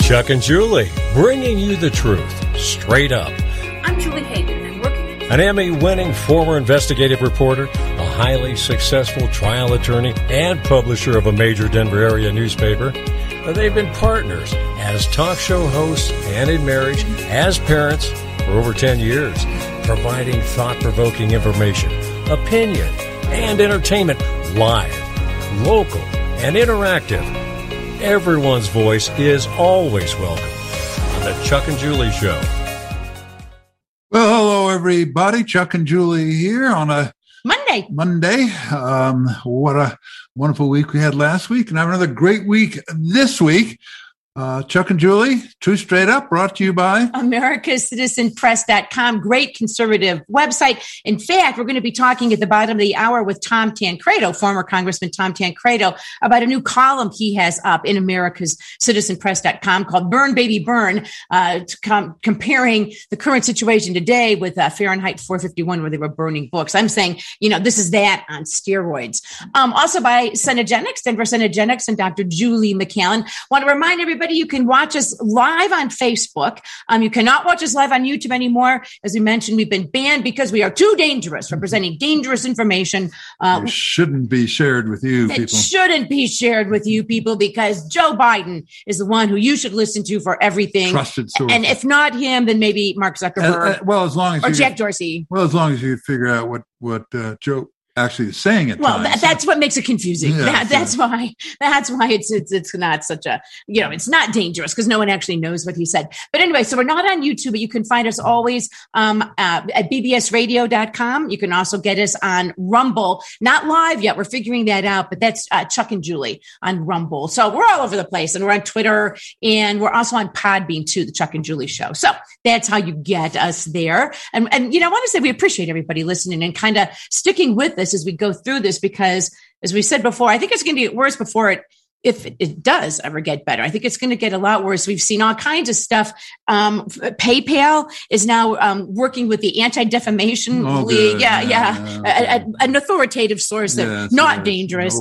Chuck and Julie, bringing you the truth, straight up. I'm Julie Hayden. I'm working An Emmy-winning former investigative reporter, a highly successful trial attorney, and publisher of a major Denver area newspaper. They've been partners as talk show hosts and in marriage, as parents for over 10 years, providing thought-provoking information, opinion, and entertainment live, local, and interactive. Everyone's voice is always welcome on the Chuck and Julie Show. Well, hello, everybody. Chuck and Julie here on a Monday. What a wonderful week we had last week, and have another great week this week. Chuck and Julie, Truth Straight Up, brought to you by AmericasCitizenPress.com, great conservative website. In fact, we're going to be talking at the bottom of the hour with Tom Tancredo, former Congressman Tom Tancredo, about a new column he has up in AmericasCitizenPress.com called Burn, Baby, Burn, comparing the current situation today with Fahrenheit 451, where they were burning books. I'm saying, this is that on steroids. Also by Cenegenics, Denver Cenegenics, and Dr. Julie McCallan. Want to remind everybody, you can watch us live on Facebook. You cannot watch us live on YouTube anymore. As we mentioned, we've been banned because we are too dangerous, representing dangerous information. It shouldn't be shared with you, people. It shouldn't be shared with you, people, because Joe Biden is the one who you should listen to for everything. Trusted source. And if not him, then maybe Mark Zuckerberg or Jack Dorsey. Well, as long as you figure out what Joe actually is saying it. Well, that's what makes it confusing. Yeah, that's why it's not such a, it's not dangerous because no one actually knows what he said. But anyway, so we're not on YouTube, but you can find us always at bbsradio.com. You can also get us on Rumble, not live yet. We're figuring that out, but that's Chuck and Julie on Rumble. So we're all over the place, and we're on Twitter, and we're also on Podbean too, the Chuck and Julie Show. So that's how you get us there. And I want to say we appreciate everybody listening and kind of sticking with us as we go through this, because as we said before, I think it's going to get worse before if it does ever get better. I think it's going to get a lot worse. We've seen all kinds of stuff. PayPal is now working with the Anti-Defamation League. An authoritative source that's not dangerous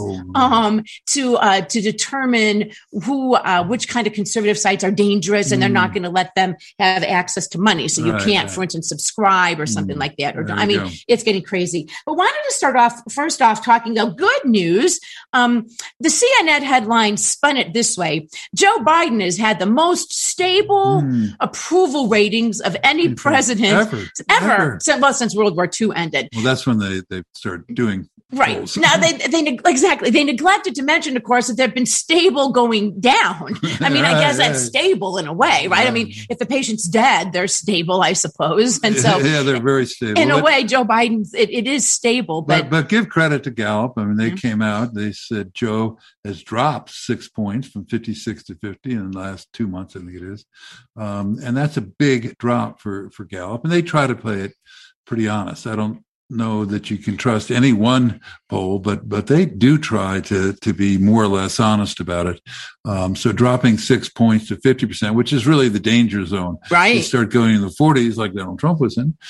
to determine which kind of conservative sites are dangerous, and they're not going to let them have access to money. So you can't, for instance, subscribe or something like that. It's getting crazy. But wanted to start off first talking about good news. The CNN headline spun it this way: Joe Biden has had the most stable approval ratings of any president ever. Since World War II ended. Well, that's when they started doing polls. Now they neglected to mention, of course, that they've been stable going down. I guess that's stable in a way, right? Yeah. If the patient's dead, they're stable, I suppose. And so they're very stable. In a way, Joe Biden, it is stable. But give credit to Gallup. They came out, they said Joe has dropped 6 points from 56 to 50 in the last 2 months, I think it is. And that's a big drop for Gallup. And they try to play it pretty honest. I don't know that you can trust any one poll, but they do try to be more or less honest about it. So dropping 6 points to 50%, which is really the danger zone. Right. You start going in the 40s like Donald Trump was in.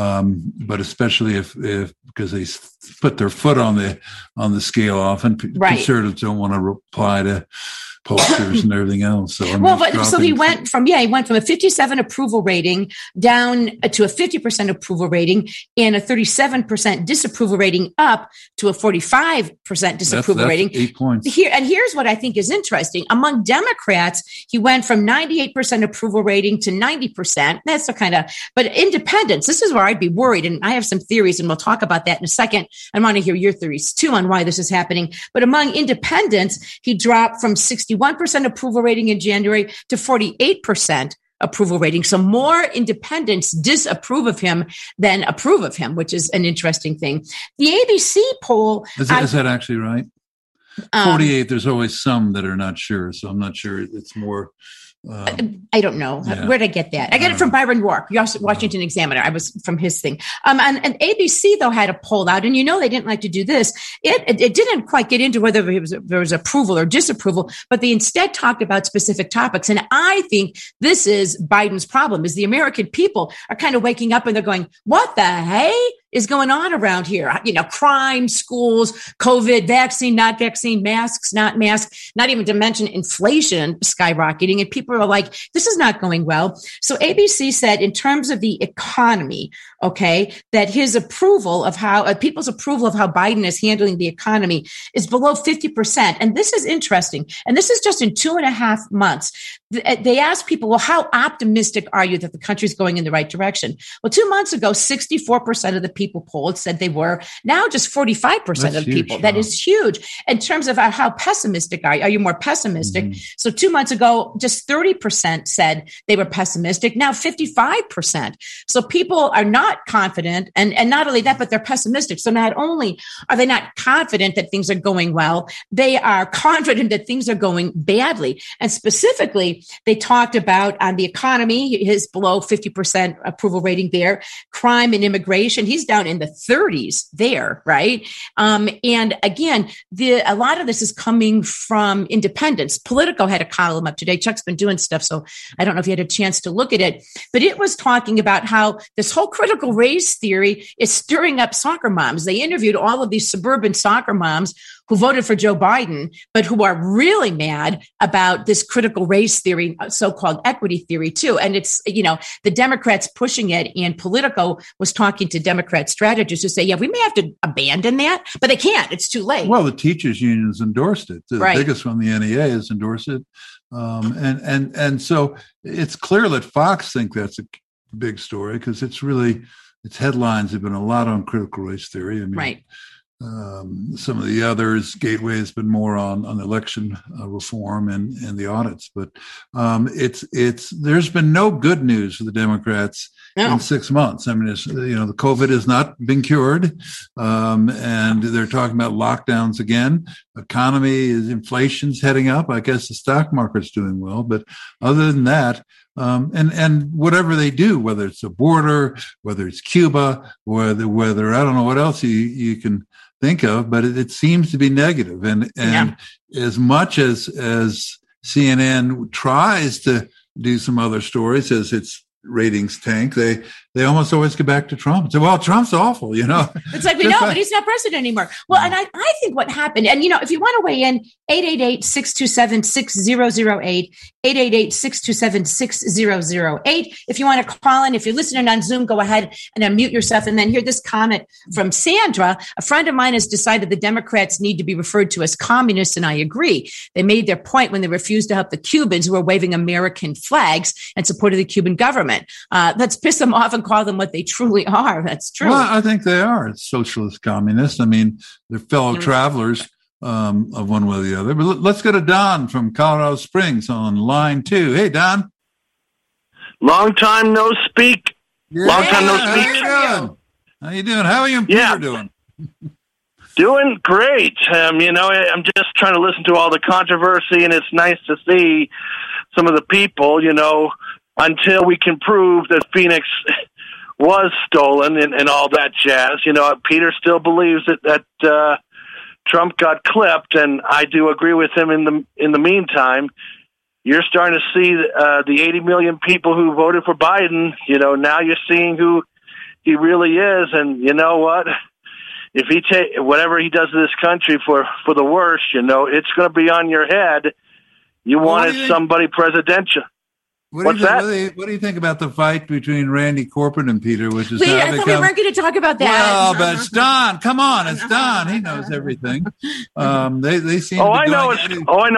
But especially if because they put their foot on the scale often. Conservatives don't want to reply to posters and everything else. So he went from a 57 approval rating down to a 50% approval rating and a 37% disapproval rating up to a 45% disapproval rating. 8 points. Here's what I think is interesting. Among Democrats, he went from 98% approval rating to 90%. That's but independents, this is where I'd be worried. And I have some theories, and we'll talk about that in a second. I want to hear your theories too on why this is happening. But among independents, he dropped from 61% approval rating in January to 48% approval rating. So more independents disapprove of him than approve of him, which is an interesting thing. The ABC poll... Is that actually right? 48, there's always some that are not sure. So I'm not sure it's more... I don't know. Yeah. Where'd I get that? I got it from Byron Rourke, Washington Examiner. I was from his thing. And ABC, though, had a poll out, and they didn't like to do this. It didn't quite get into whether there was approval or disapproval, but they instead talked about specific topics. And I think this is Biden's problem, is the American people are kind of waking up and they're going, what the hey? is going on around here. Crime, schools, COVID, vaccine, not vaccine, masks, not masks, not even to mention inflation skyrocketing. And people are like, this is not going well. So ABC said in terms of the economy, okay, that his approval of how people's approval of how Biden is handling the economy is below 50%. And this is interesting. And this is just in 2.5 months. They asked people, well, how optimistic are you that the country's going in the right direction? Well, 2 months ago, 64% of the people polled said they were. Now just 45% of the people. That is huge. In terms of how pessimistic are you? Are you more pessimistic? Mm-hmm. So 2 months ago, just 30% said they were pessimistic. Now 55%. So people are not confident. And not only that, but they're pessimistic. So not only are they not confident that things are going well, they are confident that things are going badly. And specifically, they talked about on the economy, his below 50% approval rating there, crime and immigration. He's down in the 30s there, right? And again, a lot of this is coming from independents. Politico had a column up today. Chuck's been doing stuff, so I don't know if you had a chance to look at it, but it was talking about how this whole critical race theory is stirring up soccer moms. They interviewed all of these suburban soccer moms who voted for Joe Biden, but who are really mad about this critical race theory, so-called equity theory too. And it's, the Democrats pushing it, and Politico was talking to Democrat strategists who say, yeah, we may have to abandon that, but they can't. It's too late. Well, the teachers unions endorsed it. The biggest one, the NEA, has endorsed it. And so it's clear that Fox think that's a big story because its headlines have been a lot on critical race theory. I mean, right. Some of the others, Gateway has been more on election reform and the audits, but there's been no good news for the Democrats in 6 months. I mean, the COVID has not been cured, and they're talking about lockdowns again. Inflation's heading up. I guess the stock market's doing well, but other than that. And whatever they do, whether it's a border, whether it's Cuba, whether I don't know what else you can think of, but it seems to be negative. And as much as CNN tries to do some other stories as its ratings tank, they almost always get back to Trump and say, well, Trump's awful, It's like, we know, but he's not president anymore. Well, and I think what happened, and, if you want to weigh in, 888-627-6008, 888-627-6008. If you want to call in, if you're listening on Zoom, go ahead and unmute yourself and then hear this comment from Sandra. A friend of mine has decided the Democrats need to be referred to as communists, and I agree. They made their point when they refused to help the Cubans who were waving American flags and supported the Cuban government. Let's piss them off and call them what they truly are. That's true. Well, I think they are socialist communists. I mean, they're fellow travelers of one way or the other. But let's go to Don from Colorado Springs on line 2. Hey, Don. Long time no speak. Yeah. Long time no speak. How you doing? How are you and Peter doing? Doing great. I'm just trying to listen to all the controversy, and it's nice to see some of the people, until we can prove that Phoenix was stolen and all that jazz. Peter still believes that Trump got clipped, and I do agree with him. In the meantime, you're starting to see the 80 million people who voted for Biden. Now you're seeing who he really is, and you know what? If he whatever he does to this country for the worst, it's going to be on your head. You wanted somebody presidential. What do you think about the fight between Randy Corbett and Peter? Which is I thought we weren't going to talk about that. Well, but it's Don. Come on, it's Don. He knows everything. They seem. I know it's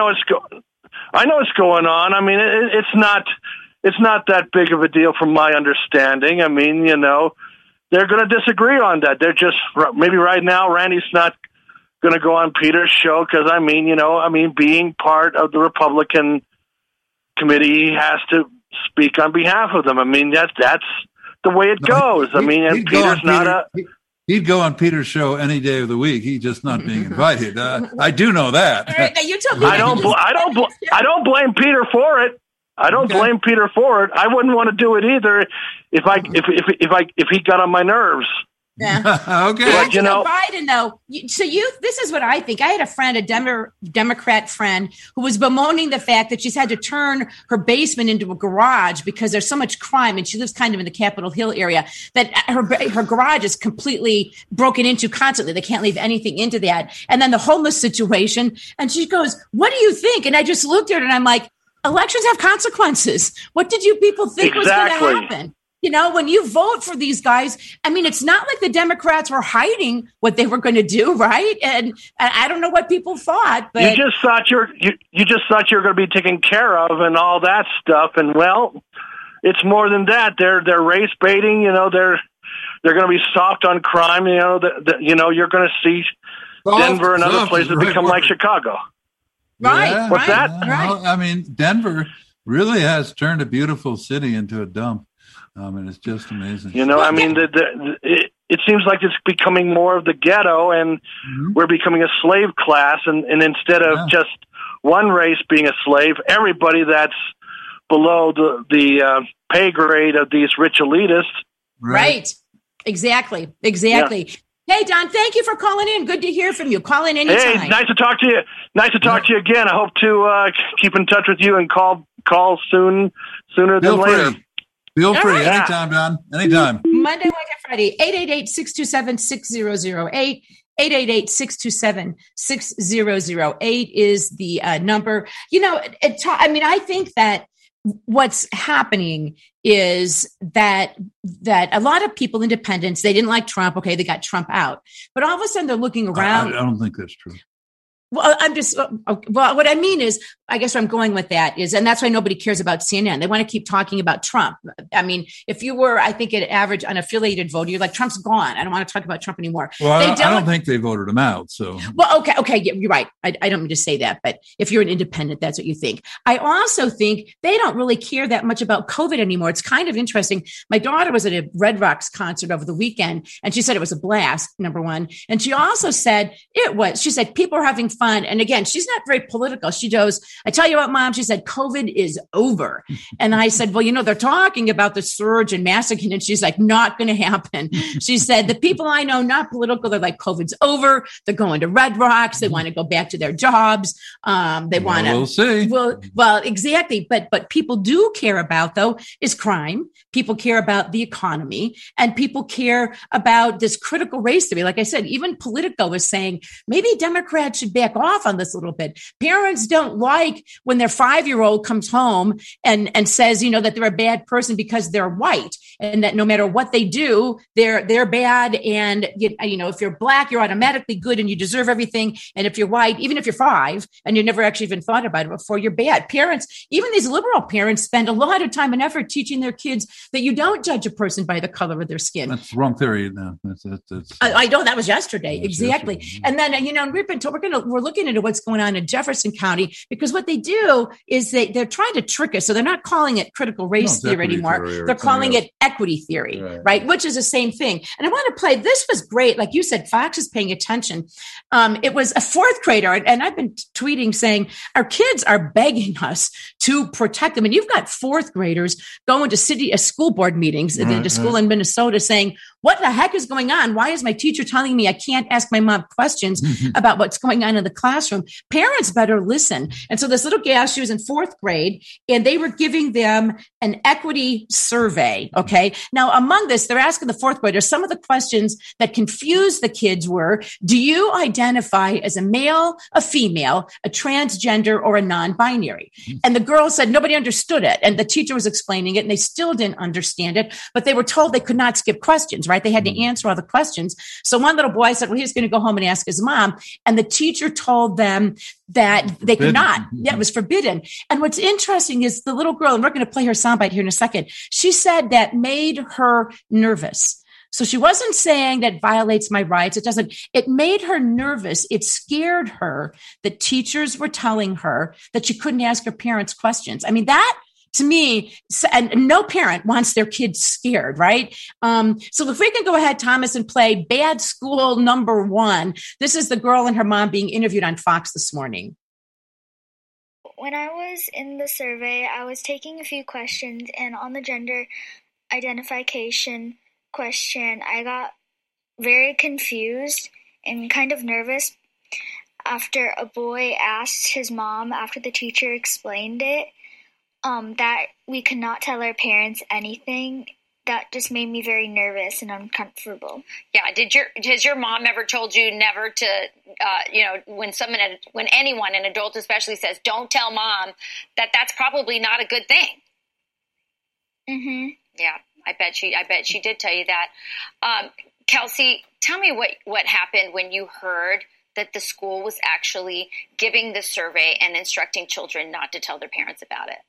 going on. I mean, it's not that big of a deal from my understanding. I mean, they're going to disagree on that. They're just maybe right now Randy's not going to go on Peter's show because being part of the Republican committee, he has to speak on behalf of them. I mean, that's the way it goes. He'd go on Peter's show any day of the week. He's just not being invited. I do know that. I don't blame Peter for it. I blame Peter for it. I wouldn't want to do it either if he got on my nerves. Yeah. Okay. But, you know, Biden, though. This is what I think. I had a friend, a Democrat friend, who was bemoaning the fact that she's had to turn her basement into a garage because there's so much crime, and she lives kind of in the Capitol Hill area, that her garage is completely broken into constantly. They can't leave anything into that. And then the homeless situation. And she goes, "What do you think?" And I just looked at her and I'm like, elections have consequences. What did you people think was going to happen? You know, when you vote for these guys, I mean, it's not like the Democrats were hiding what they were going to do, right? And I don't know what people thought, but you just thought you just thought you were going to be taken care of and all that stuff. And well, it's more than that. They're race baiting. You know, they're going to be soft on crime. You know, you're going to see Denver and other places become like Chicago. Right. Yeah. What's that? Well, I mean, Denver really has turned a beautiful city into a dump. And it's just amazing. You know, I mean, it seems like it's becoming more of the ghetto, and we're becoming a slave class. And instead of just one race being a slave, everybody that's below the pay grade of these rich elitists. Right. Exactly. Yeah. Hey, Don, thank you for calling in. Good to hear from you. Call in anytime. Hey, nice to talk to you. Nice to talk to you again. I hope to keep in touch with you and call sooner than later. Feel free. Right. Anytime, Don. Anytime. Monday, Wednesday, Friday, 888-627-6008. 888-627-6008 is the number. You know, I think that what's happening is that a lot of people, independents, they didn't like Trump. Okay, they got Trump out. But all of a sudden they're looking around. I don't think that's true. Well, what I mean is, I guess where I'm going with that is, and that's why nobody cares about CNN. They want to keep talking about Trump. I mean, if you were, I think, an average unaffiliated voter, you're like, Trump's gone. I don't want to talk about Trump anymore. Well, I don't think they voted him out. So, well, okay, yeah, you're right. I don't mean to say that, but if you're an independent, that's what you think. I also think they don't really care that much about COVID anymore. It's kind of interesting. My daughter was at a Red Rocks concert over the weekend, and she said it was a blast, number one. And she also said she said people are having fun. And again, she's not very political. She goes, I tell you what, Mom, she said, COVID is over. And I said, well, you know, they're talking about the surge and massacre. And she's like, not going to happen. She said, the people I know, not political, they're like, COVID's over. They're going to Red Rocks. They want to go back to their jobs. They want to. We'll see. Well, exactly. But people do care about, though, is crime. People care about the economy, and people care about this critical race theory. Like I said, even Politico was saying maybe Democrats should back off on this a little bit. Parents don't like when their 5-year-old comes home and says, you know, that they're a bad person because they're white, and that no matter what they do, they're bad. And you know, if you're black, you're automatically good and you deserve everything. And if you're white, even if you're 5 and you never actually even thought about it before, you're bad. Parents, even these liberal parents, spend a lot of time and effort teaching their kids that you don't judge a person by the color of their skin. That's the wrong theory. No, that's I know that was yesterday. Exactly. Yesterday. And then, you know, we're looking into what's going on in Jefferson County, because what they do is they're trying to trick us. So they're not calling it critical race theory anymore. They're calling it equity theory, right? Which is the same thing. And I want to play, this was great. Like you said, Fox is paying attention. It was a 4th grader. And I've been tweeting saying our kids are begging us to protect them. And you've got 4th graders going to school board meetings to school in Minnesota saying, what the heck is going on? Why is my teacher telling me I can't ask my mom questions about what's going on in the classroom? Parents better listen. And so this little gal, she was in 4th grade, and they were giving them an equity survey. Okay. Now, among this, they're asking the 4th graders, some of the questions that confused the kids were, do you identify as a male, a female, a transgender, or a non-binary? And the girl said nobody understood it. And the teacher was explaining it, and they still didn't understand it, but they were told they could not skip questions, right? They had to answer all the questions. So one little boy said, well, he's going to go home and ask his mom. And the teacher told them that they could not. Yeah, it was forbidden. And what's interesting is the little girl, and we're going to play her soundbite here in a second, she said that made her nervous. So she wasn't saying that violates my rights. It doesn't. It made her nervous. It scared her that teachers were telling her that she couldn't ask her parents questions. I mean, that to me, and no parent wants their kids scared, right? So if we can go ahead, Thomas, and play Bad School number 1. This is the girl and her mom being interviewed on Fox this morning. When I was in the survey, I was taking a few questions, and on the gender identification question, I got very confused and kind of nervous after a boy asked his mom, after the teacher explained it, that we could not tell our parents anything. That just made me very nervous and uncomfortable. Yeah. Has your mom ever told you never to, when anyone, an adult especially, says, don't tell mom, that's probably not a good thing? Mm-hmm. Yeah. I bet she did tell you that. Kelsey, tell me what happened when you heard that the school was actually giving the survey and instructing children not to tell their parents about it.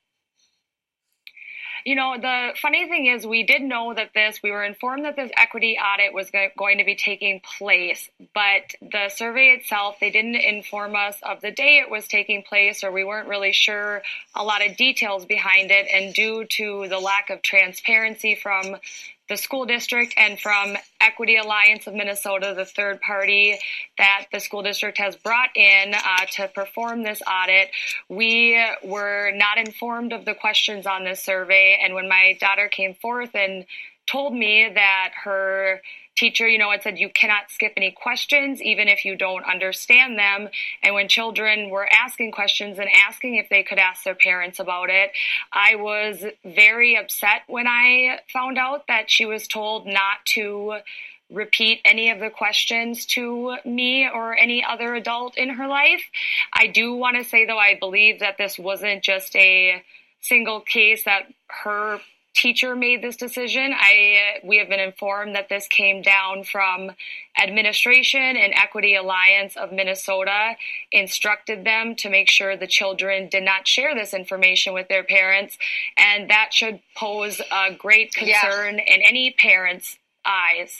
You know, the funny thing is we did know that we were informed that this equity audit was going to be taking place, but the survey itself, they didn't inform us of the day it was taking place, or we weren't really sure a lot of details behind it. And due to the lack of transparency from the school district and from Equity Alliance of Minnesota, the third party that the school district has brought in to perform this audit, we were not informed of the questions on this survey. And when my daughter came forth and told me that her teacher, had said you cannot skip any questions, even if you don't understand them. And when children were asking questions and asking if they could ask their parents about it, I was very upset when I found out that she was told not to repeat any of the questions to me or any other adult in her life. I do want to say, though, I believe that this wasn't just a single case that her teacher made this decision. We have been informed that this came down from administration, and Equity Alliance of Minnesota instructed them to make sure the children did not share this information with their parents, and that should pose a great concern in any parent's eyes.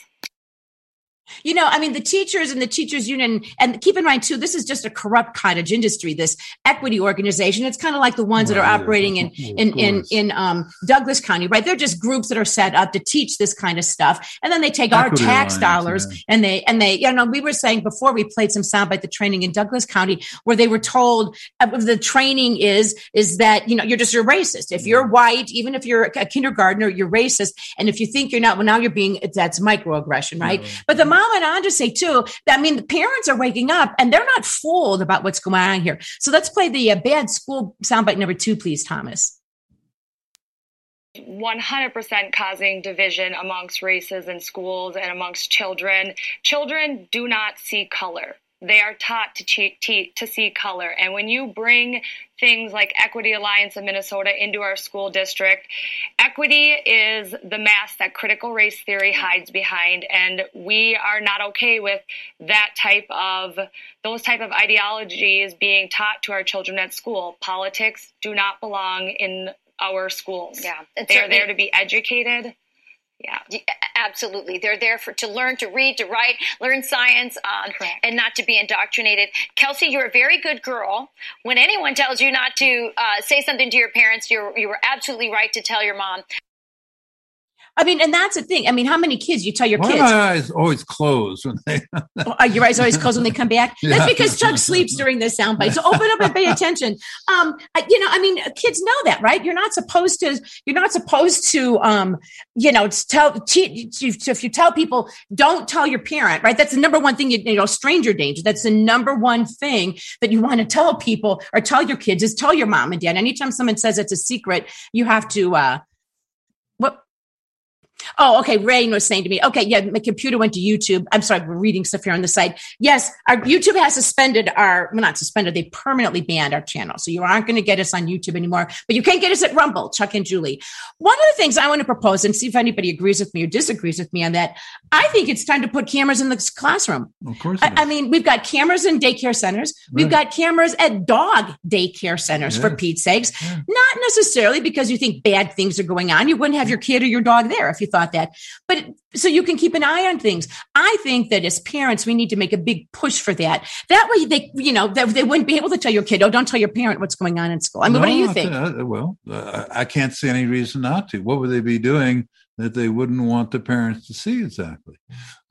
The teachers and the teachers union, and keep in mind too, this is just a corrupt cottage industry, this equity organization. It's kind of like the ones that are operating in Douglas County, right? They're just groups that are set up to teach this kind of stuff. And then they take equity our tax dollars and they, we were saying before we played some soundbite, the training in Douglas County, where they were told the training is that, you're racist. If you're white, even if you're a kindergartner, you're racist. And if you think you're not, well, now that's microaggression, right? Yeah. But the mom went on to say too, that, the parents are waking up and they're not fooled about what's going on here. So let's play the bad school soundbite number 2, please, Thomas. 100% causing division amongst races in schools and amongst children. Children do not see color. They are taught to see color. And when you bring things like Equity Alliance of Minnesota into our school district, equity is the mask that critical race theory hides behind. And we are not okay with those type of ideologies being taught to our children at school. Politics do not belong in our schools. Yeah. They are there to be educated. Yeah, absolutely. They're there to learn, to read, to write, learn science, and not to be indoctrinated. Kelsey, you're a very good girl. When anyone tells you not to say something to your parents, you were absolutely right to tell your mom. And that's the thing. How many kids you tell your kids? Why are my eyes always closed when they? Are your eyes always closed when they come back? Yeah. That's because Chuck sleeps during this soundbite. So open up and pay attention. Kids know that, right? You're not supposed to. If you tell people, don't tell your parent, right? That's the number one thing. Stranger danger. That's the number one thing that you want to tell people or tell your kids is tell your mom and dad. Anytime someone says it's a secret, you have to. Oh, okay. Rain was saying to me, okay, yeah, my computer went to YouTube. I'm sorry, we're reading stuff here on the site. Yes, our YouTube has not suspended, they permanently banned our channel. So you aren't going to get us on YouTube anymore, but you can get us at Rumble, Chuck and Julie. One of the things I want to propose, and see if anybody agrees with me or disagrees with me on that, I think it's time to put cameras in the classroom. Of course. We've got cameras in daycare centers. We've got cameras at dog daycare centers, for Pete's sakes. Yeah. Not necessarily because you think bad things are going on. You wouldn't have your kid or your dog there if you thought that, but so you can keep an eye on things. I think that as parents, we need to make a big push for that. That way they wouldn't be able to tell your kid, oh, don't tell your parent what's going on in school. What do you think? I can't see any reason not to. What would they be doing that they wouldn't want the parents to see exactly?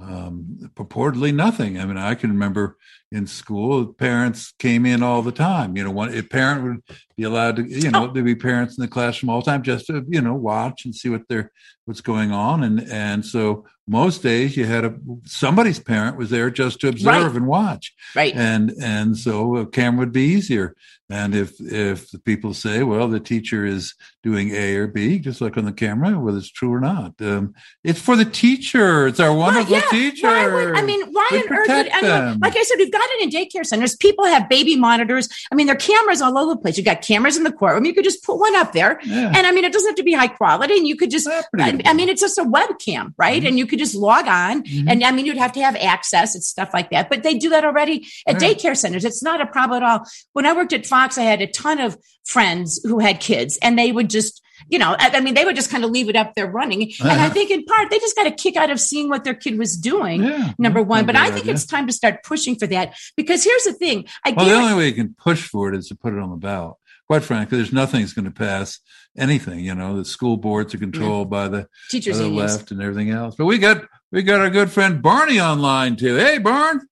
purportedly nothing. I mean, I can remember in school, parents came in all the time. A parent would be allowed to, there'd be parents in the classroom all the time just to, watch and see what's going on. And so most days you had somebody's parent was there just to observe and watch. Right. And so a camera would be easier. And if the people say, well, the teacher is doing A or B, just like on the camera, whether it's true or not, it's for the teacher. It's our wonderful teacher. Why on earth? Like I said, we've got it in daycare centers. People have baby monitors. I mean, there are cameras all over the place. You've got cameras in the courtroom. You could just put one up there. Yeah. And I mean, it doesn't have to be high quality. And you could just, it's just a webcam, right? Mm-hmm. And you could just log on. Mm-hmm. And I mean, you'd have to have access and stuff like that. But they do that already at daycare centers. It's not a problem at all. When I worked at Fox, I had a ton of friends who had kids, and they would just, they would just kind of leave it up there running. And I think in part, they just got a kick out of seeing what their kid was doing, number one. But I think it's time to start pushing for that, because here's the thing. The only way you can push for it is to put it on the ballot. Quite frankly, there's nothing that's going to pass anything. The school boards are controlled by the teachers, by the left and everything else. But we got our good friend Barney online too. Hey, Barn.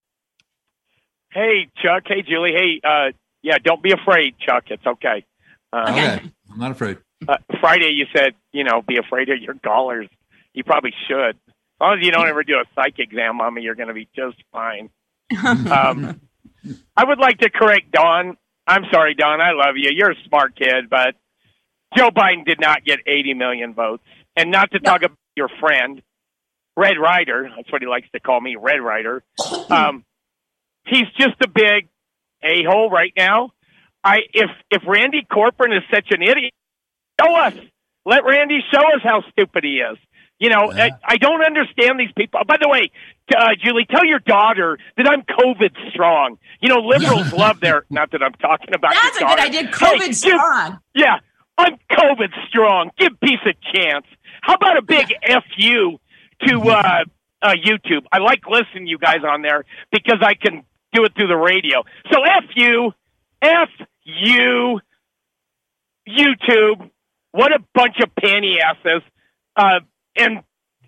Hey, Chuck. Hey, Julie. Hey, don't be afraid, Chuck. It's okay. Okay. I'm not afraid. Friday, you said, be afraid of your callers. You probably should. As long as you don't ever do a psych exam on me, you're going to be just fine. I would like to correct Dawn. I'm sorry, Dawn. I love you. You're a smart kid, but Joe Biden did not get 80 million votes. And not to talk about your friend, Red Ryder. That's what he likes to call me, Red Ryder. He's just a big a-hole right now. If Randy Corcoran is such an idiot, show us. Let Randy show us how stupid he is. I don't understand these people. By the way, Julie, tell your daughter that I'm COVID strong. Liberals love their, not that I'm talking about That's a good idea, COVID strong. I'm COVID strong. Give peace a chance. How about a big F-U to YouTube? I like listening to you guys on there because I can do it through the radio. So F-U, YouTube. What a bunch of panty asses. And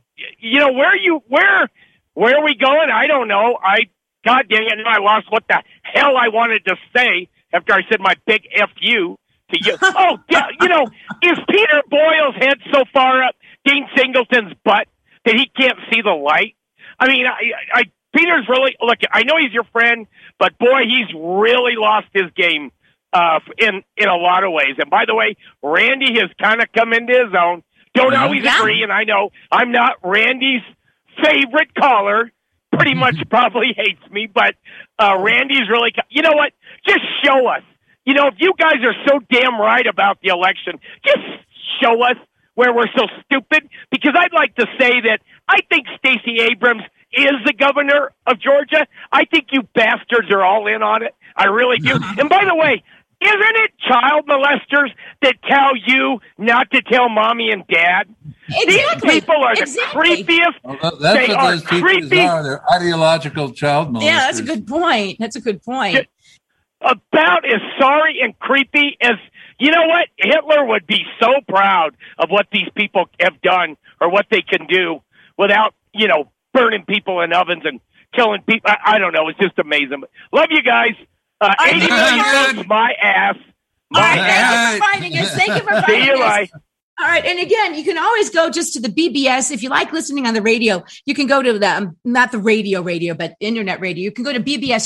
where are we going? I don't know. God dang it, I lost what the hell I wanted to say after I said my big F-U to you. Oh, yeah, is Peter Boyle's head so far up Dean Singleton's butt that he can't see the light? I mean, Peter's really, look, I know he's your friend, but boy, he's really lost his game in a lot of ways. And by the way, Randy has kind of come into his own. Don't always agree, and I know I'm not Randy's favorite caller. Pretty much probably hates me, but Randy's really, you know what? Just show us. If you guys are so damn right about the election, just show us where we're so stupid, because I'd like to say that I think Stacey Abrams is the governor of Georgia. I think you bastards are all in on it. I really do. And by the way, isn't it child molesters that tell you not to tell mommy and dad? Exactly. These people are the creepiest. Well, that's what those teachers are. They're ideological child molesters. Yeah, that's a good point. About as sorry and creepy as, you know what? Hitler would be so proud of what these people have done or what they can do without, burning people in ovens and killing people. I don't know. It's just amazing. Love you guys. 80 million votes, my ass. Thank you for finding us. Thank you for finding us. See you, bye. All right. And again, you can always go just to the BBS. If you like listening on the radio, you can go to the, not the radio, but internet radio. You can go to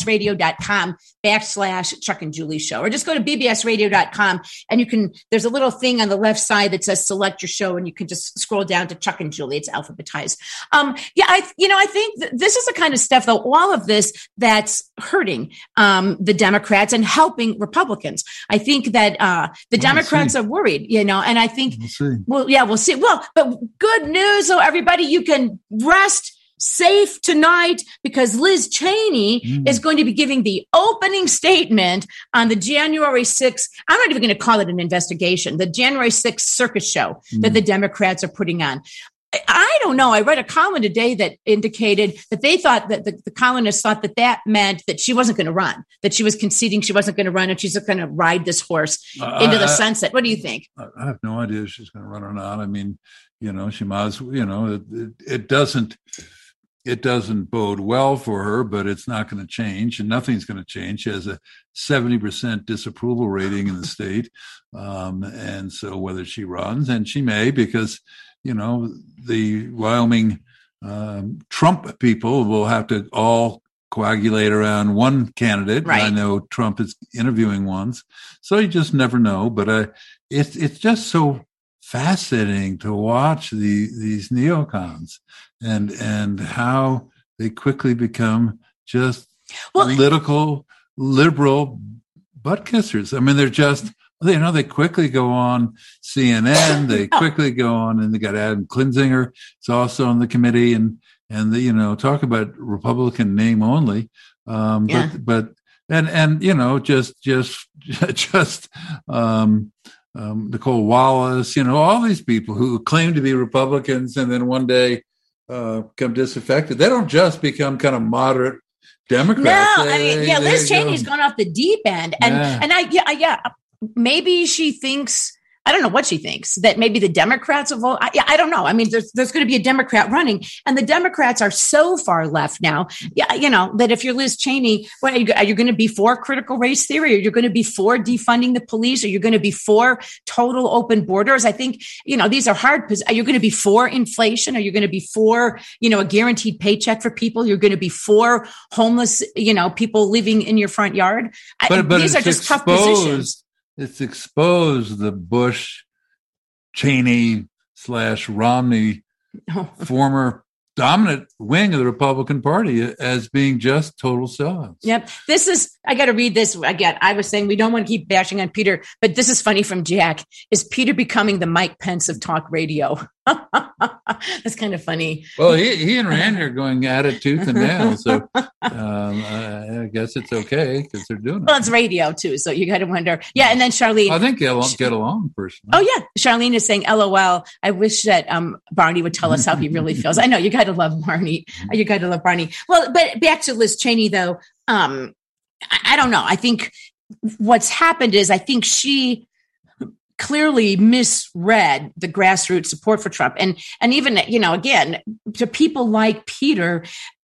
bbsradio.com/Chuck and Julie Show, or just go to bbsradio.com and there's a little thing on the left side that says select your show, and you can just scroll down to Chuck and Julie. It's alphabetized. I think this is the kind of stuff, though, all of this that's hurting the Democrats and helping Republicans. I think that the Democrats are worried, and I think, we'll see. Well, but good news, though, everybody, you can rest safe tonight, because Liz Cheney is going to be giving the opening statement on the January 6th. I'm not even going to call it an investigation, the January 6th circus show that the Democrats are putting on. I don't know. I read a column today that indicated that they thought that the columnists thought that meant that she wasn't going to run, that she was conceding she wasn't going to run, and she's going to ride this horse into the sunset. What do you think? I have no idea if she's going to run or not. I mean, she might as well, it doesn't, it doesn't bode well for her, but it's not going to change, and nothing's going to change. She has a 70% disapproval rating in the state. And so whether she runs, and she may, because, the Wyoming Trump people will have to all coagulate around one candidate. Right. I know Trump is interviewing ones, so you just never know. But it's just so fascinating to watch these neocons and how they quickly become just political liberal butt kissers. I mean, they're just, they quickly go on CNN. They quickly go on, and they got Adam Kinzinger. It's also on the committee, and talk about Republican name only. But Nicole Wallace, all these people who claim to be Republicans and then one day become disaffected. They don't just become kind of moderate Democrats. No, Liz Cheney's gone off the deep end, and maybe she thinks. I don't know what she thinks, that maybe the Democrats will vote. I don't know. I mean, there's going to be a Democrat running, and the Democrats are so far left now. That if you're Liz Cheney, are you going to be for critical race theory? Are you going to be for defunding the police? Are you going to be for total open borders? I think, these are hard. Are you going to be for inflation? Are you going to be for, a guaranteed paycheck for people? You're going to be for homeless, people living in your front yard? But these are just tough positions. It's exposed the Bush, Cheney / Romney former dominant wing of the Republican Party as being just total sellouts. Yep. I got to read this again. I was saying we don't want to keep bashing on Peter, but this is funny from Jack. Is Peter becoming the Mike Pence of talk radio? That's kind of funny. Well, he and Randy are going at it tooth and nail. So I guess it's okay because they're doing it. Well, it's radio too. So you got to wonder. Yeah. And then Charlene. I think they'll get along personally. Oh, yeah. Charlene is saying, LOL. I wish that Barney would tell us how he really feels. I know you got to love Barney. You got to love Barney. Well, but back to Liz Cheney, though. I don't know. I think what's happened is I think she clearly misread the grassroots support for Trump. And even, again, to people like Peter,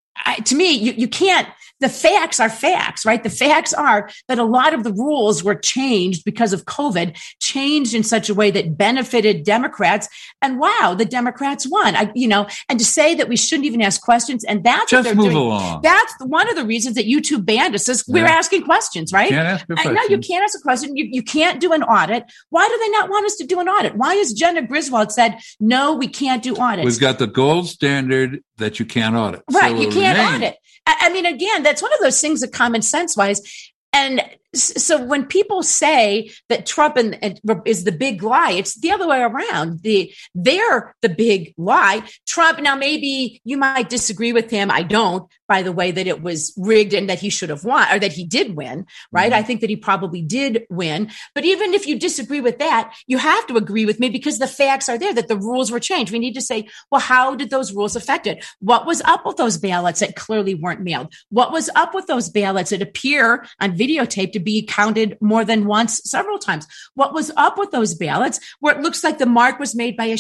to me, you can't, the facts are facts, right? The facts are that a lot of the rules were changed because of COVID, changed in such a way that benefited Democrats. And wow, the Democrats won, and to say that we shouldn't even ask questions. And that's just what they're move doing. Along. That's one of the reasons that YouTube banned us is we're asking questions, right? Can't ask a question. No, you can't ask a question. You can't do an audit. Why do they not want us to do an audit? Why has Jenna Griswold said, no, we can't do audits? We've got the gold standard that you can't audit. Right. You can't audit. I mean, again, that's one of those things that common sense wise. And so when people say that Trump is the big lie, it's the other way around. They're the big lie. Trump, now maybe you might disagree with him. I don't, by the way, that it was rigged and that he should have won or that he did win, right? Mm-hmm. I think that he probably did win. But even if you disagree with that, you have to agree with me because the facts are there that the rules were changed. We need to say, well, how did those rules affect it? What was up with those ballots that clearly weren't mailed? What was up with those ballots that appear on videotape to be counted more than once, several times? What was up with those ballots where it looks like the mark was made by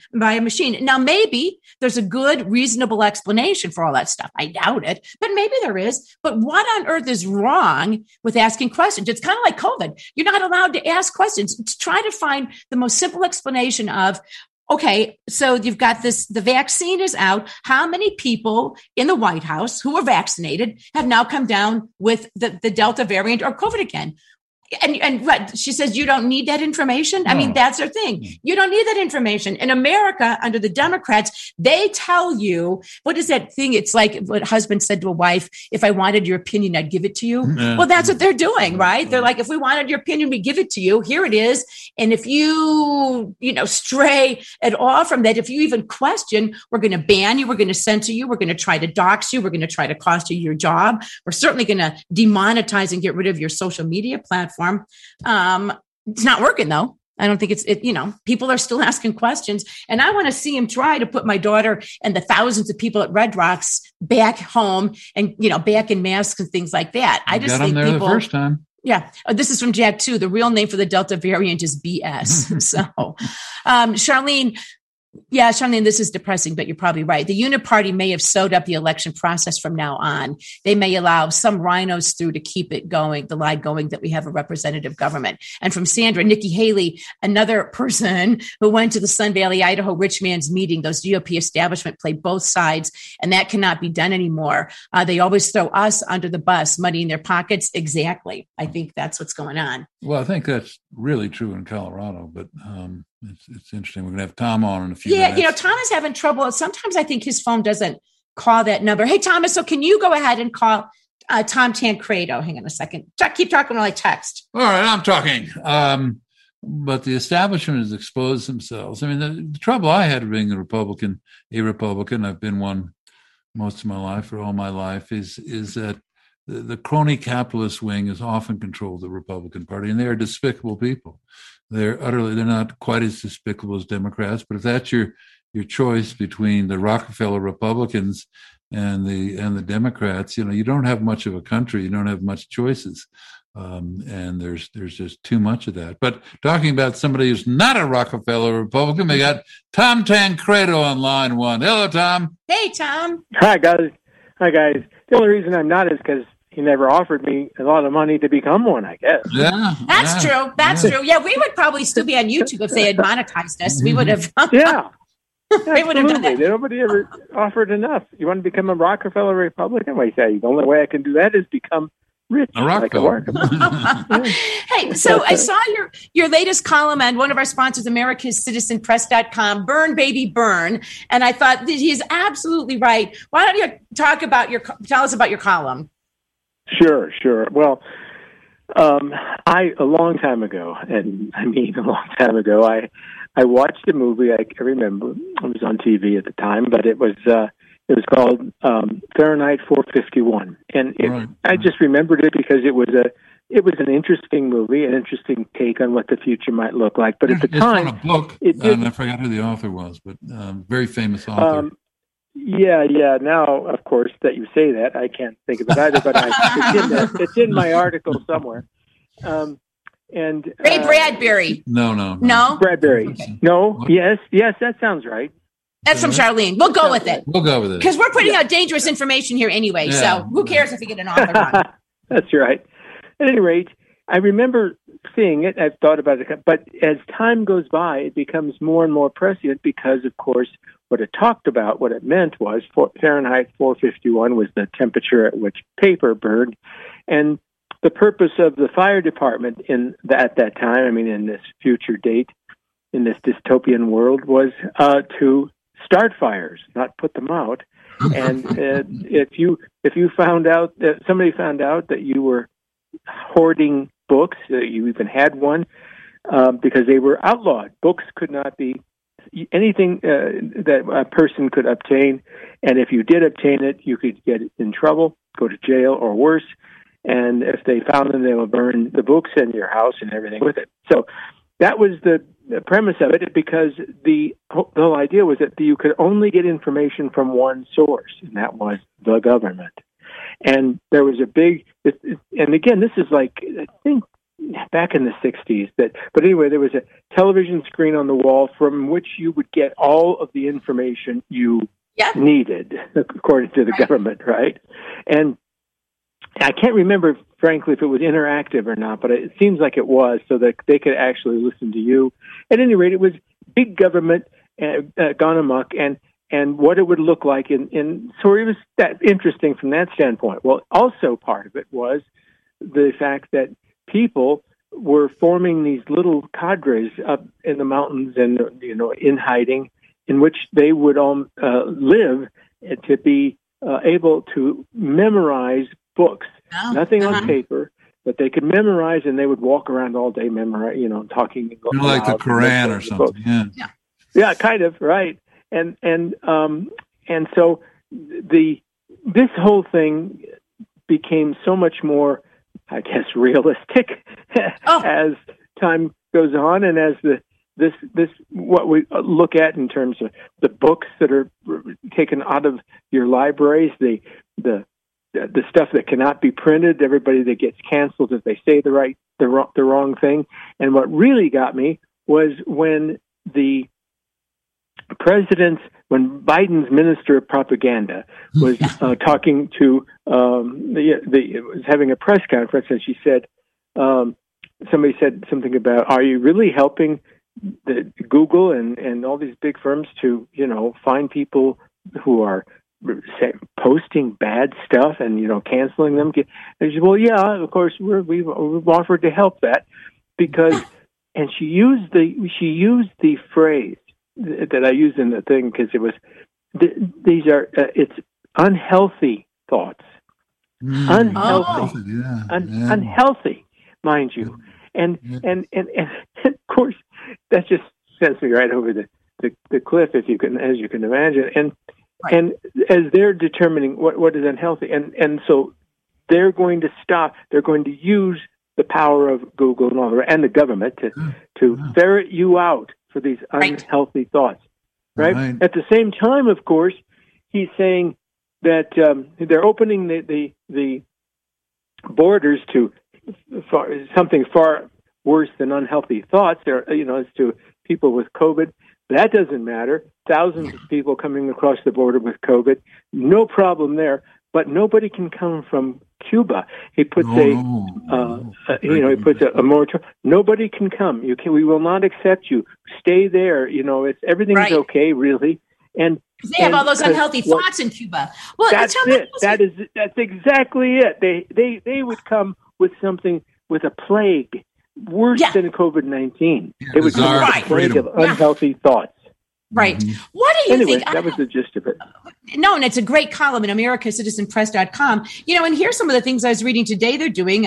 a machine? Now, maybe there's a good, reasonable explanation for all that stuff. I doubt it, but maybe there is. But what on earth is wrong with asking questions? It's kind of like COVID. You're not allowed to ask questions. Try to find the most simple explanation of, okay, so you've got this, the vaccine is out. How many people in the White House who are vaccinated have now come down with the Delta variant or COVID again? And what she says, you don't need that information. I mean, that's her thing. You don't need that information. In America, under the Democrats, they tell you, what is that thing? It's like what husband said to a wife, if I wanted your opinion, I'd give it to you. Well, that's what they're doing, right? They're like, if we wanted your opinion, we give it to you. Here it is. And if you stray at all from that, if you even question, we're going to ban you. We're going to censor you. We're going to try to dox you. We're going to try to cost you your job. We're certainly going to demonetize and get rid of your social media platform. It's not working though. I don't think people are still asking questions, and I want to see him try to put my daughter and the thousands of people at Red Rocks back home and, back in masks and things like that. I just think people, the first time. Yeah. This is from Jack too. The real name for the Delta variant is BS. So, Charlene, Yeah, Charlene, this is depressing, but you're probably right. The Uniparty may have sewed up the election process from now on. They may allow some rhinos through to keep it going, the lie going that we have a representative government. And from Sandra, Nikki Haley, another person who went to the Sun Valley, Idaho rich man's meeting, those GOP establishment play both sides, and that cannot be done anymore. They always throw us under the bus, money in their pockets. Exactly. I think that's what's going on. Well, I think that's really true in Colorado, but it's interesting. We're going to have Tom on in a few minutes. minutes. Tom is having trouble. Sometimes I think his phone doesn't call that number. Hey, Thomas, so can you go ahead and call Tom Tancredo? Hang on a second. Keep talking while I text. All right, I'm talking. But the establishment has exposed themselves. I mean, the trouble I had being a Republican, I've been one most of my life, or all my life, is that the crony capitalist wing has often controlled the Republican Party, and they are despicable people. They're not quite as despicable as Democrats, but if that's your choice between the Rockefeller Republicans and the Democrats, you don't have much of a country. You don't have much choices. And there's just too much of that. But talking about somebody who's not a Rockefeller Republican, we got Tom Tancredo on line one. Hello, Tom. Hey, Tom. Hi, guys. The only reason I'm not is because he never offered me a lot of money to become one, I guess. Yeah, that's true. That's true. Yeah, we would probably still be on YouTube if they had monetized us. We would have. Yeah. They would have done that. Nobody ever offered enough. You want to become a Rockefeller Republican? I say the only way I can do that is become rich. A Rockefeller. Hey, so I saw your latest column on one of our sponsors, AmericasCitizenPress.com, Burn Baby Burn, and I thought he's absolutely right. Why don't you tell us about your column? Sure. Well, a long time ago, and I mean a long time ago, I watched a movie. I remember it was on TV at the time, but it was called Fahrenheit 451, and I just remembered it because it was an interesting movie, an interesting take on what the future might look like. But at the time, it's on a book, and I forgot who the author was, but very famous author. Yeah. Now, of course, that you say that, I can't think of it either, but it's in my article somewhere. Ray Bradbury. No. Bradbury. Okay. No. What? Yes, that sounds right. That's from Charlene. We'll go with it. Because we're putting out dangerous information here anyway. Yeah. So who cares if we get an author wrong? That's right. At any rate, I remember seeing it. I've thought about it. But as time goes by, it becomes more and more prescient because, of course, what it meant was Fahrenheit 451 was the temperature at which paper burned. And the purpose of the fire department at that time, I mean, in this future date, in this dystopian world, was to start fires, not put them out. And if you found out that somebody found out that you were hoarding books, you even had one, because they were outlawed. Books could not be anything that a person could obtain, and if you did obtain it, you could get in trouble, go to jail, or worse. And if they found them, they would burn the books in your house and everything with it. So that was the premise of it, because the whole idea was that you could only get information from one source, and that was the government. And there was a big, and again, this is like, I think, back in the 60s. But anyway, there was a television screen on the wall from which you would get all of the information you needed, according to the government, right? And I can't remember, frankly, if it was interactive or not, but it seems like it was, so that they could actually listen to you. At any rate, it was big government gone amok, and what it would look like. So it was that interesting from that standpoint. Well, also part of it was the fact that people were forming these little cadres up in the mountains and, in hiding, in which they would all live to be able to memorize books, nothing on paper, but they could memorize, and they would walk around all day talking. Like the Quran or something. Yeah, kind of, right. And so this whole thing became so much more, I guess, realistic as time goes on, and as this what we look at in terms of the books that are taken out of your libraries, the stuff that cannot be printed, everybody that gets canceled if they say the wrong thing. And what really got me was when the when Biden's minister of propaganda was talking to was having a press conference, and she said, somebody said something about, "Are you really helping the Google and all these big firms to find people who are posting bad stuff and canceling them?" And she said, "Well, yeah, of course we've offered to help that because," and she used the phrase that I used in the thing because it was these are it's unhealthy thoughts, unhealthy, mind you, and of course that just sends me right over the cliff as you can imagine, and as they're determining what is unhealthy, and so they're going to use the power of Google and all and the government to ferret you out for these unhealthy thoughts, right? At the same time, of course, he's saying that they're opening the borders to something far worse than unhealthy thoughts. As to people with COVID, that doesn't matter. Thousands of people coming across the border with COVID, no problem there. But nobody can come from Cuba. He puts he puts a moratorium. Nobody can come. We will not accept you. Stay there. Everything's okay, really. And they have all those unhealthy thoughts in Cuba. Well, that's it. That's exactly it. They would come with something, with a plague worse than COVID-19. They would come with a plague of unhealthy thoughts. Right. Mm-hmm. What do you think? That was the gist of it. No, and it's a great column in AmericasCitizenPress.com. And here's some of the things I was reading today they're doing.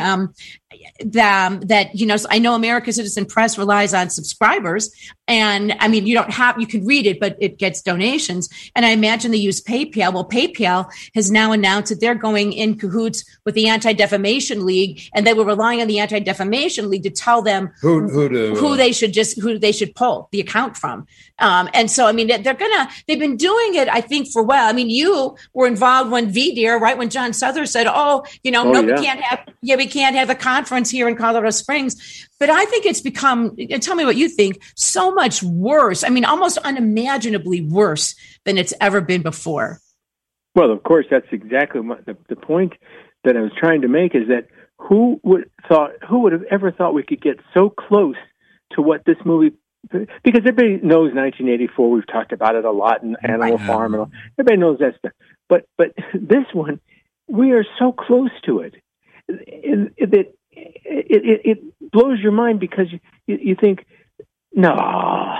I know America Citizen Press relies on subscribers. And I mean, you can read it, but it gets donations. And I imagine they use PayPal. Well, PayPal has now announced that they're going in cahoots with the Anti-Defamation League, and they were relying on the Anti-Defamation League to tell them who they should pull the account from. And so, I mean, they've been doing it, I think, for well. I mean, you were involved when VDARE, right? When John Souther said, we can't have a conference here in Colorado Springs. But I think it's become, and tell me what you think, so much worse. I mean, almost unimaginably worse than it's ever been before. Well, of course, that's exactly the point that I was trying to make, is that who would have ever thought we could get so close to what this movie, because everybody knows 1984, we've talked about it a lot, in Animal Farm, and all, everybody knows that stuff. But this one, we are so close to it. It blows your mind, because you think, no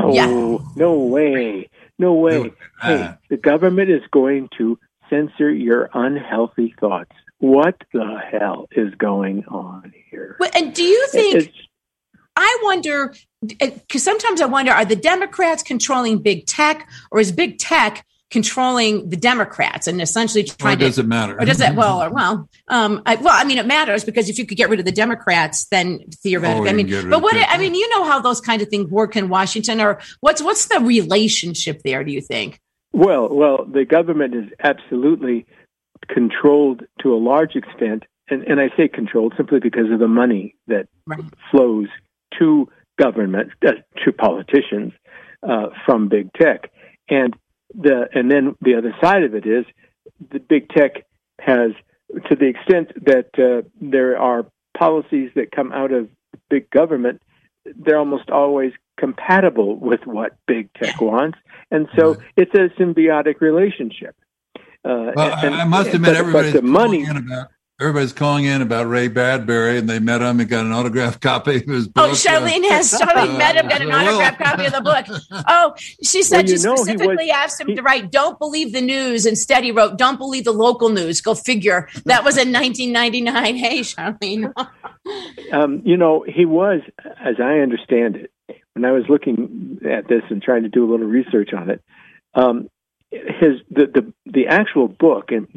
way. Hey, the government is going to censor your unhealthy thoughts. What the hell is going on here? Well, and do you think, I wonder, because sometimes I wonder, are the Democrats controlling big tech, or is big tech controlling the Democrats and essentially trying to? Or does it matter? Or does it? I mean, it matters, because if you could get rid of the Democrats, then theoretically, you know how those kind of things work in Washington, or what's the relationship there, do you think? Well, the government is absolutely controlled to a large extent, and I say controlled simply because of the money that flows to government, to politicians from big tech, and then the other side of it is the big tech has, to the extent that there are policies that come out of big government, they're almost always compatible with what big tech wants, and so it's a symbiotic relationship. I must admit, everybody's calling in about Ray Bradbury, and they met him and got an autographed copy of his book. Oh, Charlene met him, got an autographed copy of the book. Oh, she said she specifically asked him to write, "Don't believe the news." Instead, he wrote, "Don't believe the local news." Go figure. That was in 1999. Hey, Charlene. He was, as I understand it, when I was looking at this and trying to do a little research on it, the actual book in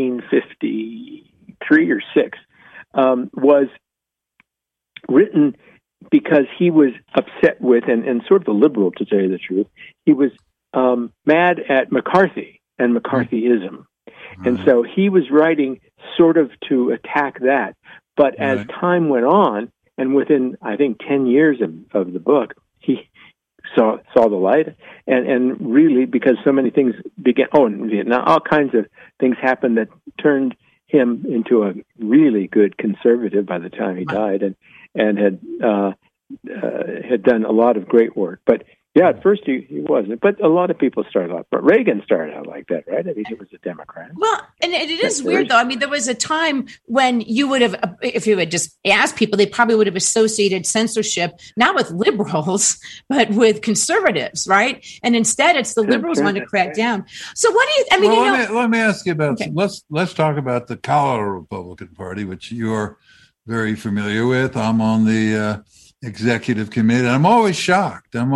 1953 or 6 was written because he was upset with, and sort of a liberal, to tell you the truth, he was mad at McCarthy and McCarthyism. And so he was writing sort of to attack that. But as time went on, and within, I think, 10 years of the book, he saw the light, and really because so many things began. Oh, in Vietnam, all kinds of things happened that turned him into a really good conservative by the time he died, and had done a lot of great work. But yeah, at first he wasn't. But a lot of people started out. But Reagan started out like that, right? I mean, he was a Democrat. Well, and it is weird, though. I mean, there was a time when you would have, if you had just asked people, they probably would have associated censorship not with liberals, but with conservatives, right? And instead, it's the liberals want to crack down. So what do you, I mean, well, let me ask you about, let's talk about the Colorado Republican Party, which you're very familiar with. I'm on the executive committee. I'm always shocked of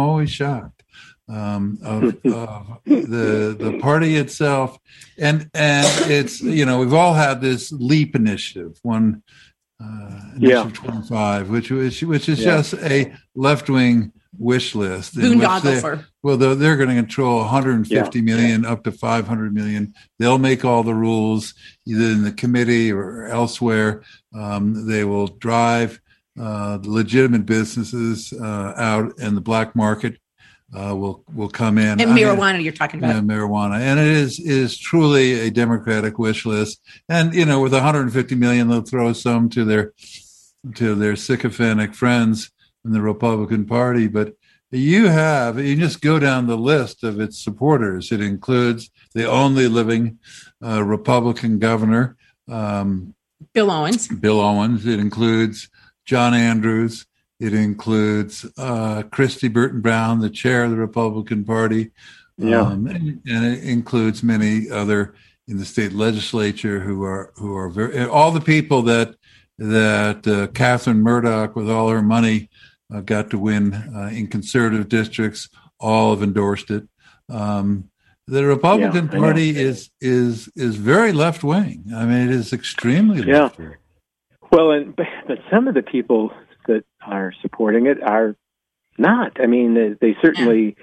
the party itself, and it's, we've all had this LEAP initiative, initiative 25, which is just a left wing wish list. Boondoggle they're going to control 150 million up to 500 million. They'll make all the rules either in the committee or elsewhere. They will drive legitimate businesses out, and the black market will come in. And marijuana, you're talking about. Yeah, marijuana. And it is truly a Democratic wish list. And, with 150 million, they'll throw some to their sycophantic friends in the Republican Party. But you just go down the list of its supporters. It includes the only living Republican governor, Bill Owens. It includes John Andrews. It includes Christy Burton Brown, the chair of the Republican Party. And it includes many other in the state legislature who are very, all the people that Catherine Murdoch, with all her money, got to win in conservative districts. All have endorsed it. The Republican Party is very left wing. I mean, it is extremely left wing. Well, but some of the people that are supporting it are not. I mean, they certainly.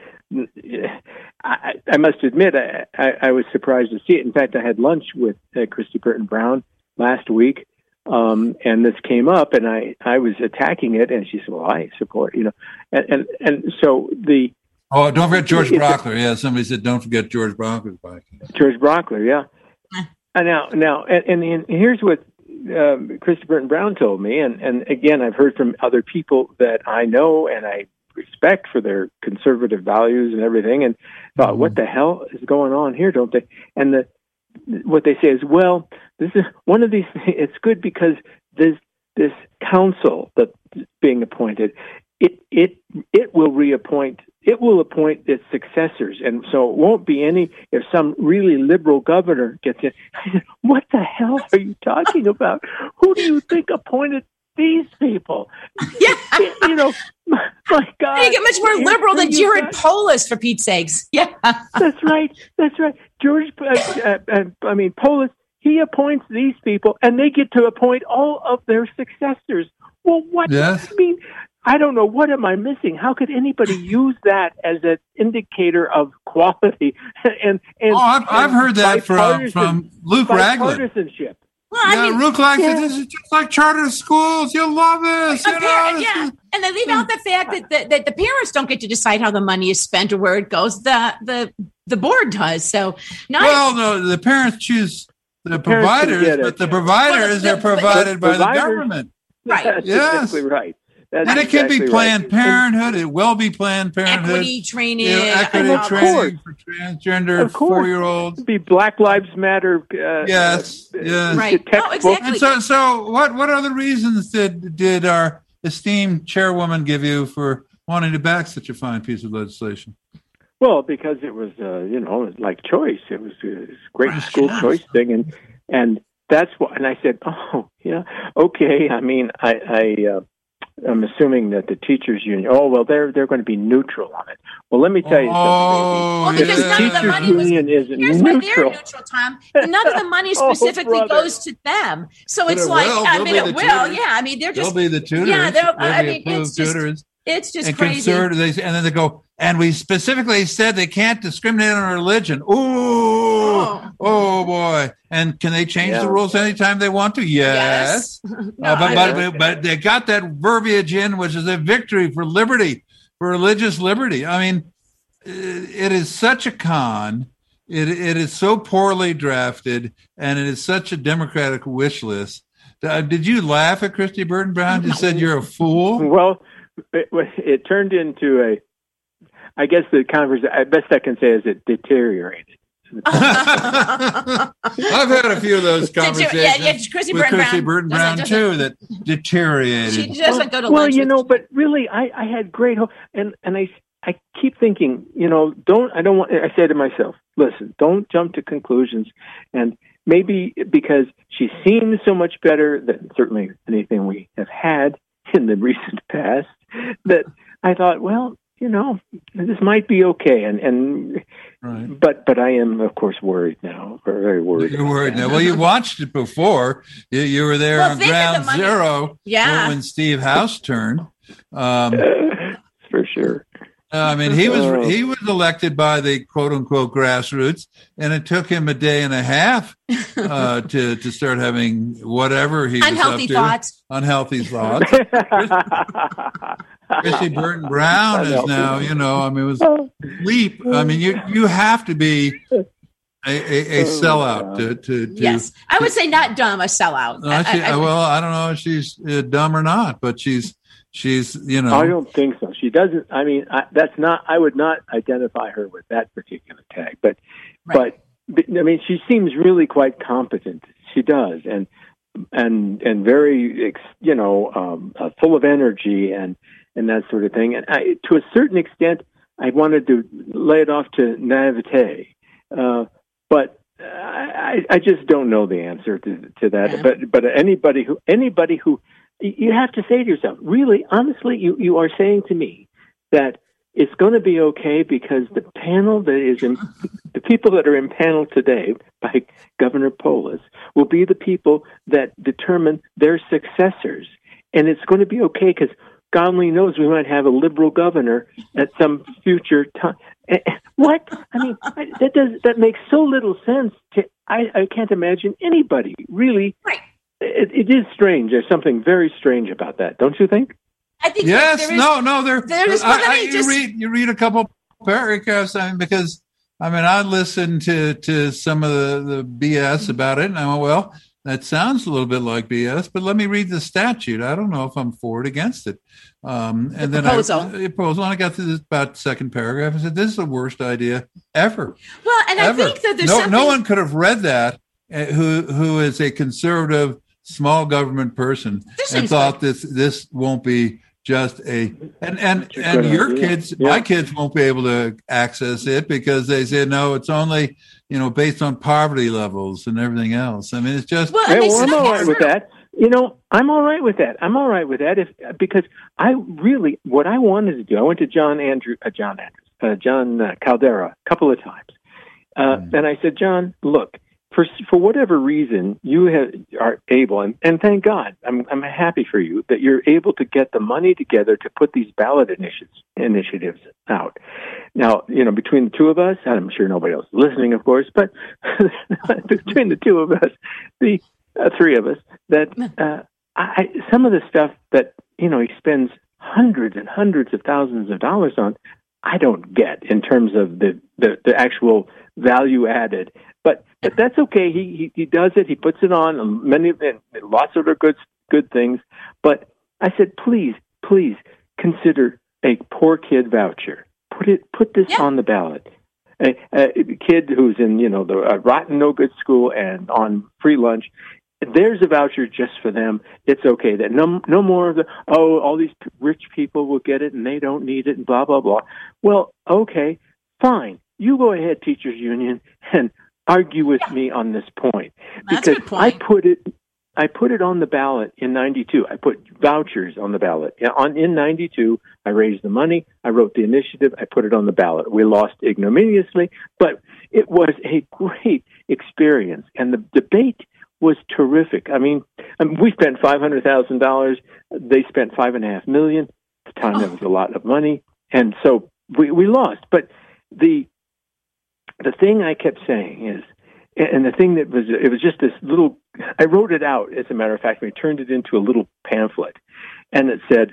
I must admit, I was surprised to see it. In fact, I had lunch with Christy Burton Brown last week, and this came up, and I was attacking it, and she said, "Well, I support," and so the. Oh, don't forget George Brockler. Yeah, somebody said, "Don't forget George Brockler." George Brockler, yeah. And now, and here's what Christy Burton Brown told me, and again, I've heard from other people that I know and I respect for their conservative values and everything, and thought, what the hell is going on here, don't they? And what they say is, well, this is one of these. It's good because this council that's being appointed, it will reappoint. It will appoint its successors, and so it won't be any. If some really liberal governor gets in, I said, what the hell are you talking about? Who do you think appointed these people? Yeah, my God, you get much more liberal than Jared Polis, for Pete's sakes. Yeah, that's right. George, Polis. He appoints these people, and they get to appoint all of their successors. Well, what does that mean? I don't know. What am I missing? How could anybody use that as an indicator of quality? I've heard that from Luke Ragland. Partisanship. Well, Luke Ragland, this is just like charter schools. You'll love this. And they leave out the fact that the parents don't get to decide how the money is spent or where it goes. The board does. So no, the parents choose the providers, but the providers are provided by the government. Right. That's exactly right. And it can be Planned Parenthood. It will be Planned Parenthood. Equity training. Equity training for transgender 4-year-olds. It'd be Black Lives Matter. Yes. Right. Exactly. And so what other reasons did our esteemed chairwoman give you for wanting to back such a fine piece of legislation? Well, because it was, like choice. It was a great school choice thing. And that's what, and I said, oh, yeah, okay. I mean, I'm assuming that the teachers union. Oh well, they're going to be neutral on it. Well, let me tell you something. Because none of the money isn't here's neutral. Why they're neutral, Tom. None of the money specifically goes to them. So it's like, it will. Yeah, I mean, they're just. They'll be the tutors. Yeah, it's just tutors. It's just and crazy. And then they go, and we specifically said they can't discriminate on religion. Oh boy! And can they change the rules anytime they want to? Yes. But they got that verbiage in, which is a victory for liberty, for religious liberty. I mean, it is such a con. It is so poorly drafted, and it is such a Democratic wish list. Did you laugh at Christy Burton Brown? You said you're a fool. Well, it turned into I guess the conversation, best I can say is it deteriorated. I've had a few of those conversations with Christy Burton Brown too that deteriorated. She doesn't go to well, lunch. But really, I had great hope, and I keep thinking, I say to myself, listen, don't jump to conclusions, and maybe because she seems so much better than certainly anything we have had in the recent past, that I thought, well, this might be okay, right. But I am, of course, worried now. Very worried. You're worried now. Well, you watched it before. You were there on ground zero when Steve House turned. For sure. I mean, he was elected by the quote unquote grassroots, and it took him a day and a half to start having whatever he unhealthy was up to. Unhealthy thoughts. Christy Burton Brown is now, it was a leap. I mean, you have to be a sellout to yes. I would say not dumb, a sellout. I don't know if she's dumb or not, but she's I don't think so. She doesn't. I mean, I would not identify her with that particular tag, but I mean, she seems really quite competent. She does, and very, full of energy and that sort of thing. And to a certain extent, I wanted to lay it off to naivete, but I just don't know the answer to that. Yeah. But anybody who you have to say to yourself, really, honestly, you are saying to me that it's going to be okay because the panel that is the people that are impaneled today by Governor Polis will be the people that determine their successors. And it's going to be okay because God only knows we might have a liberal governor at some future time. What? I mean, that makes so little sense. I can't imagine anybody really. Right. It is strange. There's something very strange about that, don't you think? I think yes. You read a couple paragraphs. I mean, because I listened to some of the BS about it, and I went, well, that sounds a little bit like BS, but let me read the statute. I don't know if I'm for it, against it. And then I got to about second paragraph. I said, this is the worst idea ever. Well, and ever. I think that there's no one could have read that who is a conservative small government person and thought this won't be just and your kids, my kids won't be able to access it because they say no, it's only based on poverty levels and everything else. I mean, it's just I'm all right with that. I'm all right with that. I'm all right with that because what I wanted to do, I went to John Caldera a couple of times, and I said, John, look. For whatever reason, you are able, and thank God, I'm happy for you that you're able to get the money together to put these ballot initiatives out. Now, between the two of us, and I'm sure nobody else is listening, of course, but between the two of us, the three of us, that some of the stuff that he spends hundreds and hundreds of thousands of dollars on, I don't get in terms of the actual value added. But that's okay. He does it. He puts it on lots of other good things. But I said, please consider a poor kid voucher. Put this on the ballot. A kid who's in the rotten no good school and on free lunch. There's a voucher just for them. It's okay. That no more of all these rich people will get it and they don't need it and blah blah blah. Well, okay, fine. You go ahead, teachers union, and argue with me on this point. That's a good point. I put it on the ballot in 92. I put vouchers on the ballot. In 92, I raised the money. I wrote the initiative. I put it on the ballot. We lost ignominiously, but it was a great experience. And the debate was terrific. I mean we spent $500,000. They spent $5.5 million. At the time, that was a lot of money. And so we lost. But the thing I kept saying is, and the thing it was just this little, I wrote it out, as a matter of fact, we turned it into a little pamphlet. And it said,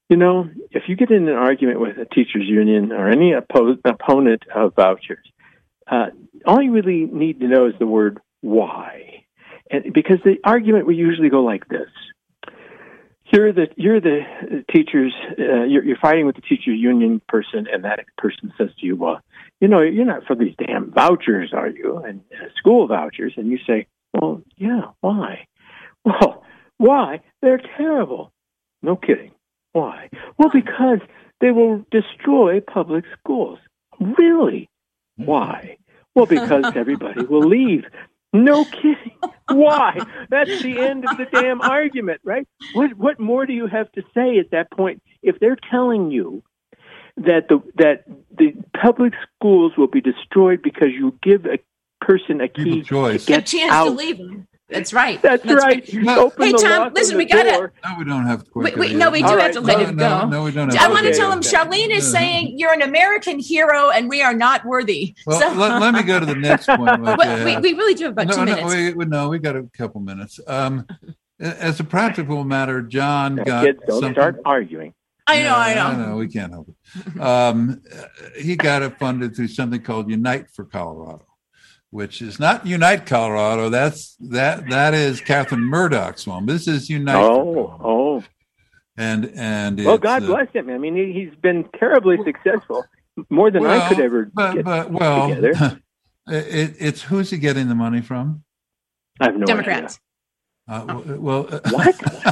if you get in an argument with a teachers union or any opponent of vouchers, all you really need to know is the word why. And because the argument will usually go like this. You're the teachers, you're fighting with the teachers union person, and that person says to you, well, you're not for these damn vouchers, are you? And school vouchers. And you say, well, yeah, why? Well, why? They're terrible. No kidding. Why? Well, because they will destroy public schools. Really? Why? Well, because everybody will leave. No kidding. Why? That's the end of the damn argument, right? What more do you have to say at that point? If they're telling you that the public schools will be destroyed because you give a person a key to get a chance out. to leave them. That's right. That's right. No. Hey, Tom, listen, we got to... No, we don't have to quit. We do have to let him go. No, we don't have I want to tell him Charlene is saying you're an American hero and we are not worthy. Well, so. let me go to the next point. We really do have about 2 minutes. We got a couple minutes. As a practical matter, John got kids, don't start arguing. I know. We can't help it. He got it funded through something called Unite for Colorado, which is not Unite Colorado. That is Catherine Murdoch's one. This is Unite. Oh. And well, God bless him. I mean, he's been terribly successful, more than I could ever get together. It's who's he getting the money from? I have no Democrats. idea. What?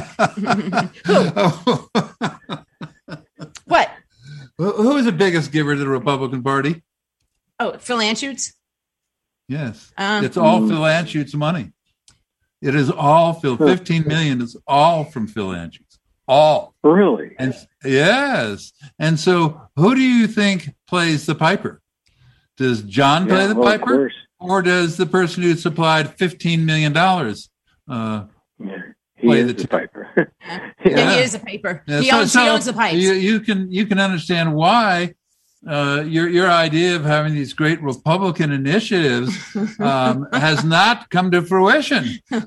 What? Who is the biggest giver to the Republican Party? Oh, Phil Anschutz. Yes, it's all Phil Anschutz money. It is all Phil. 15 million is all from Phil Anschutz. All. Really? And yes. And so, who do you think plays the piper? Does John play the piper, or does the person who supplied $15 million he is the piper? He is a piper. Yeah, he owns the pipes. You can understand why. Your idea of having these great Republican initiatives has not come to fruition.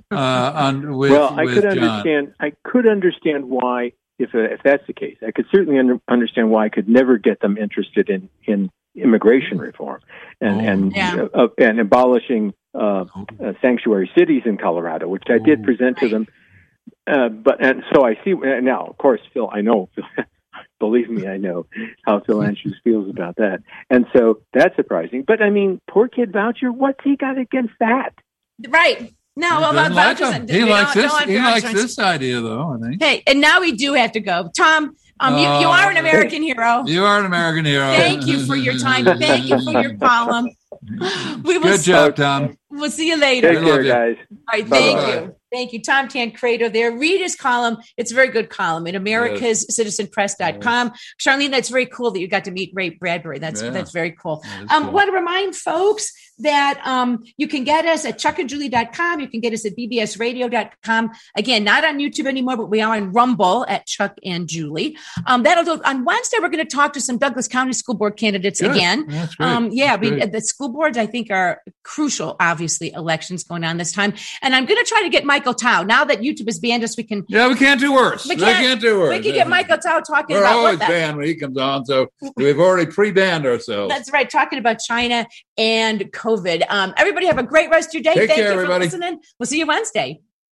I could understand why, if that's the case. I could certainly understand why I could never get them interested in immigration reform and abolishing sanctuary cities in Colorado, which I did present to them. So I see now. Of course, Phil. I know. Believe me, I know how Phil Anschutz feels about that. And so that's surprising. But I mean, poor kid voucher, what's he got against that? Right. No, well, about vouchers. He likes this idea, though, I think. Hey, and now we do have to go. Tom, you are an American hero. You are an American hero. Thank you for your time. Thank you for your column. Good job, Tom. We'll see you later. Take care, guys. All right, thank you. Thank you, Tom Tancredo there. Read his column. It's a very good column at americascitizenpress.com. Charlene, that's very cool that you got to meet Ray Bradbury. That's very cool. Cool. Want to remind folks that you can get us at chuckandjulie.com. You can get us at bbsradio.com. Again, not on YouTube anymore, but we are on Rumble at Chuck and Julie. That'll do. On Wednesday, we're going to talk to some Douglas County School Board candidates again. That's great. The school boards, I think, are crucial, obviously, elections going on this time. And I'm going to try to get Michael Tao. Now that YouTube has banned us, we can... Yeah, we can't do worse. We can't do worse. We can get Michael Tao talking about... We're always banned when he comes on, so we've already pre-banned ourselves. That's right, talking about China and COVID. Everybody have a great rest of your day. Take care, you everybody. for listening. We'll see you Wednesday.